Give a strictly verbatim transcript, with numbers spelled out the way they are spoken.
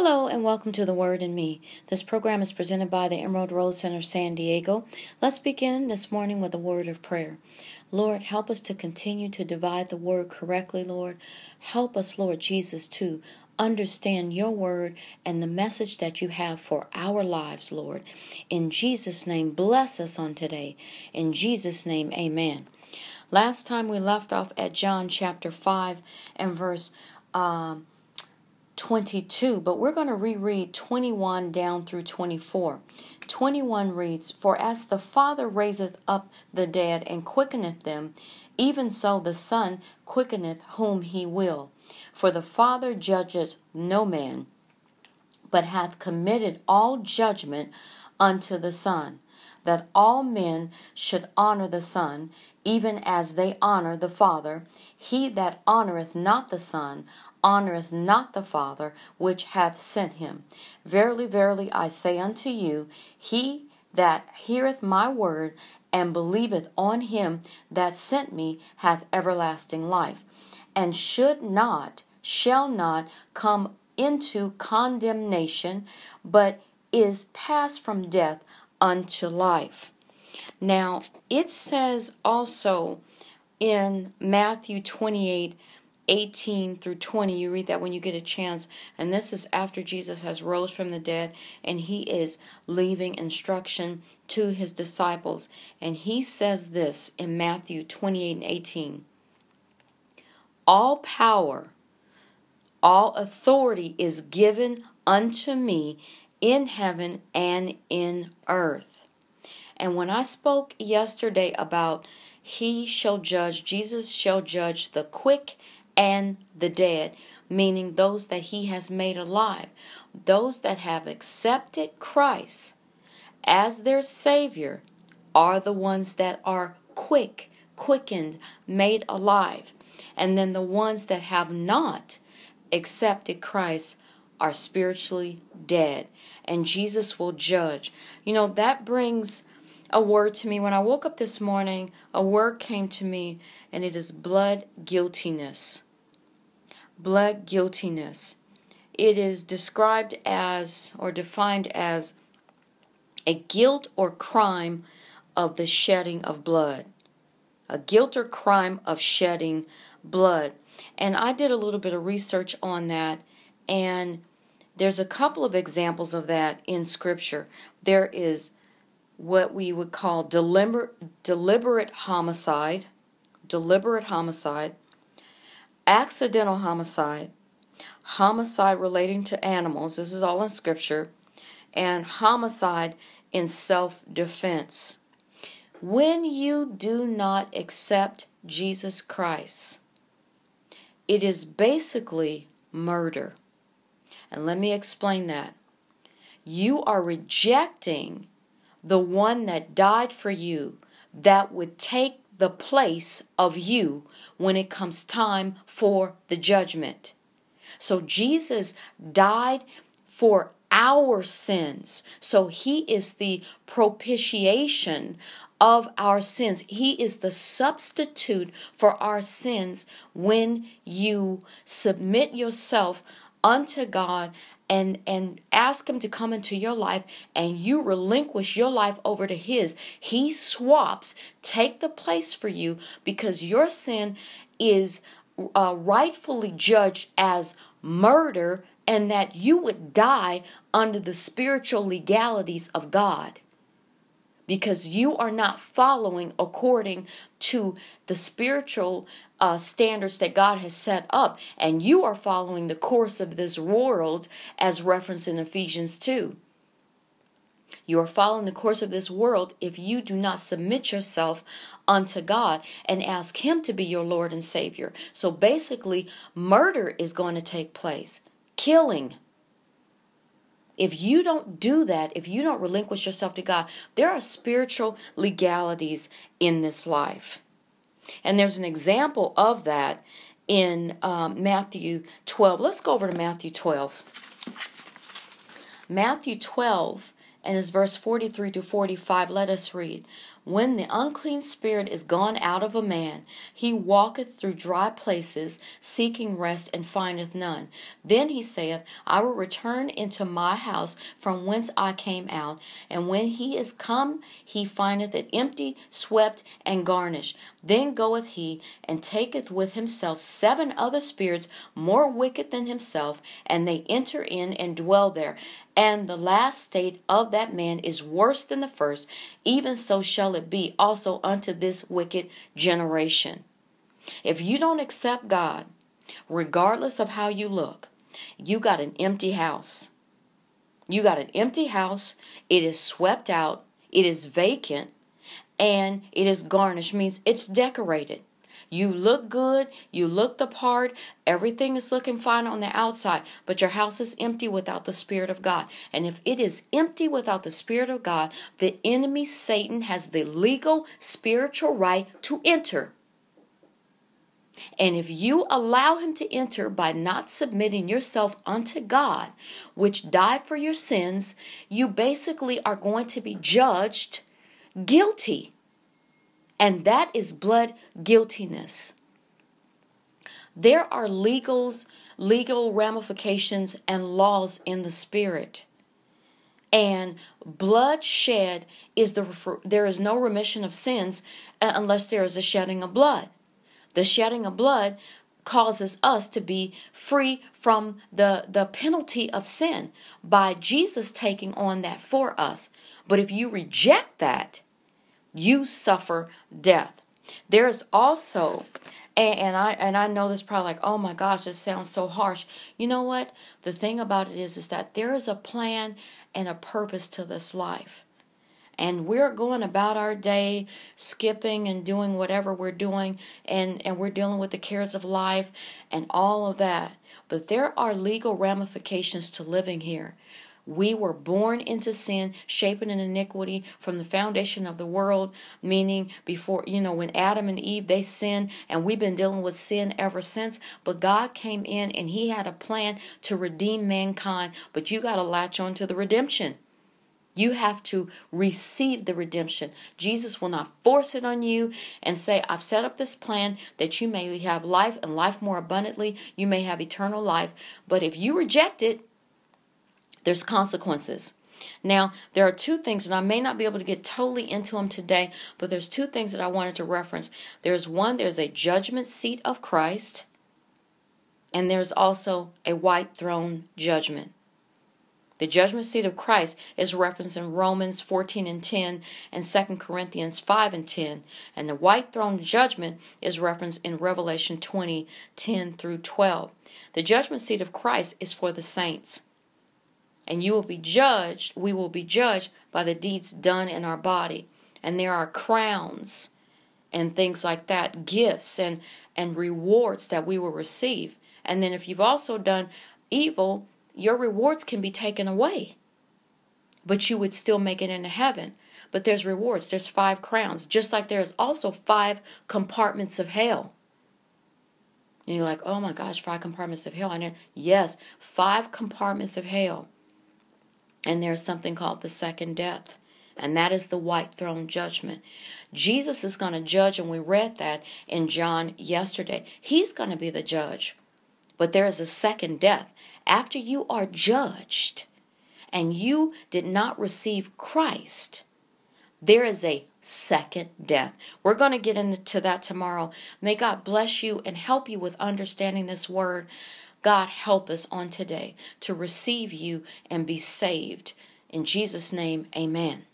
Hello and welcome to The Word in Me. This program is presented by the Emerald Rose Center San Diego. Let's begin this morning with a word of prayer. Lord, help us to continue to divide the word correctly, Lord. Help us, Lord Jesus, to understand your word and the message that you have for our lives, Lord. In Jesus' name, bless us on today. In Jesus' name, amen. Last time we left off at John chapter five and verse um, twenty-two, but we're going to reread twenty-one down through twenty-four. twenty-one reads, "For as the Father raiseth up the dead and quickeneth them, even so the Son quickeneth whom he will. For the Father judgeth no man, but hath committed all judgment unto the Son, that all men should honor the Son, even as they honor the Father. He that honoreth not the Son honoreth not the Father which hath sent him. Verily, verily, I say unto you, he that heareth my word and believeth on him that sent me hath everlasting life, and should not, shall not come into condemnation, but is passed from death unto life." Now, it says also in Matthew twenty-eight, eighteen through twenty, you read that when you get a chance, and this is after Jesus has rose from the dead, and he is leaving instruction to his disciples, and he says this in Matthew twenty-eight and eighteen, "All power, all authority is given unto me in heaven and in earth." And when I spoke yesterday about he shall judge, Jesus shall judge the quick and the dead, meaning those that he has made alive, those that have accepted Christ as their Savior are the ones that are quick, quickened, made alive. And then the ones that have not accepted Christ are spiritually dead, and Jesus will judge. You know, that brings a word to me. When I woke up this morning, a word came to me, and it is blood guiltiness. Blood guiltiness. It is described as, or defined as, a guilt or crime of the shedding of blood. A guilt or crime of shedding blood. And I did a little bit of research on that, and there's a couple of examples of that in Scripture. There is what we would call deliberate, deliberate homicide, deliberate homicide, accidental homicide, homicide relating to animals, this is all in Scripture, and homicide in self-defense. When you do not accept Jesus Christ, it is basically murder. And let me explain that. You are rejecting the one that died for you, that would take the place of you when it comes time for the judgment. So Jesus died for our sins. So he is the propitiation of our sins. He is the substitute for our sins when you submit yourself unto God and and ask him to come into your life, and you relinquish your life over to his. He swaps, take the place for you, because your sin is uh, rightfully judged as murder, and that you would die under the spiritual legalities of God, because you are not following according to the spiritual uh, standards that God has set up, and you are following the course of this world as referenced in Ephesians two. You are following the course of this world if you do not submit yourself unto God and ask him to be your Lord and Savior. So basically, murder is going to take place. Killing. If you don't do that, if you don't relinquish yourself to God, there are spiritual legalities in this life. And there's an example of that in um, Matthew twelve. Let's go over to Matthew twelve. Matthew twelve, and it's verse forty-three to forty-five. Let us read. When the unclean spirit is gone out of a man, he walketh through dry places, seeking rest, and findeth none. Then he saith, I will return into my house from whence I came out. And when he is come, he findeth it empty, swept, and garnished. Then goeth he, and taketh with himself seven other spirits more wicked than himself, and they enter in and dwell there. And the last state of that man is worse than the first. Even so shall it be also unto this wicked generation. If you don't accept God, regardless of how you look, you got an empty house. You got an empty house. It is swept out. It is vacant. And it is garnished, means it's decorated. You look good, you look the part, everything is looking fine on the outside, but your house is empty without the Spirit of God. And if it is empty without the Spirit of God, the enemy, Satan, has the legal spiritual right to enter. And if you allow him to enter by not submitting yourself unto God, which died for your sins, you basically are going to be judged guilty. And that is blood guiltiness. There are legals, legal ramifications and laws in the spirit. And bloodshed is the there is no remission of sins unless there is a shedding of blood. The shedding of blood causes us to be free from the, the penalty of sin by Jesus taking on that for us. But if you reject that, you suffer death. There is also, and, and I and I know this probably like, oh my gosh, this sounds so harsh. You know what? The thing about it is, is that there is a plan and a purpose to this life. And we're going about our day, skipping and doing whatever we're doing, and, and we're dealing with the cares of life and all of that. But there are legal ramifications to living here. We were born into sin, shaping in iniquity from the foundation of the world, meaning before, you know, when Adam and Eve, they sinned, and we've been dealing with sin ever since. But God came in and he had a plan to redeem mankind, but you got to latch on to the redemption. You have to receive the redemption. Jesus will not force it on you and say, I've set up this plan that you may have life and life more abundantly. You may have eternal life. But if you reject it, there's consequences. Now, there are two things, and I may not be able to get totally into them today, but there's two things that I wanted to reference. There's one, there's a judgment seat of Christ, and there's also a white throne judgment. The judgment seat of Christ is referenced in Romans fourteen and ten and Second Corinthians five and ten. And the white throne judgment is referenced in Revelation twenty, ten through twelve. The judgment seat of Christ is for the saints. And you will be judged, we will be judged by the deeds done in our body. And there are crowns and things like that, gifts and, and rewards that we will receive. And then if you've also done evil, your rewards can be taken away. But you would still make it into heaven. But there's rewards. There's five crowns. Just like there's also five compartments of hell. And you're like, oh my gosh, five compartments of hell. I know. Yes, five compartments of hell. And there's something called the second death. And that is the white throne judgment. Jesus is going to judge, and we read that in John yesterday. He's going to be the judge. But there is a second death. After you are judged and you did not receive Christ, there is a second death. We're going to get into that tomorrow. May God bless you and help you with understanding this word. God, help us on today to receive you and be saved. In Jesus' name, amen.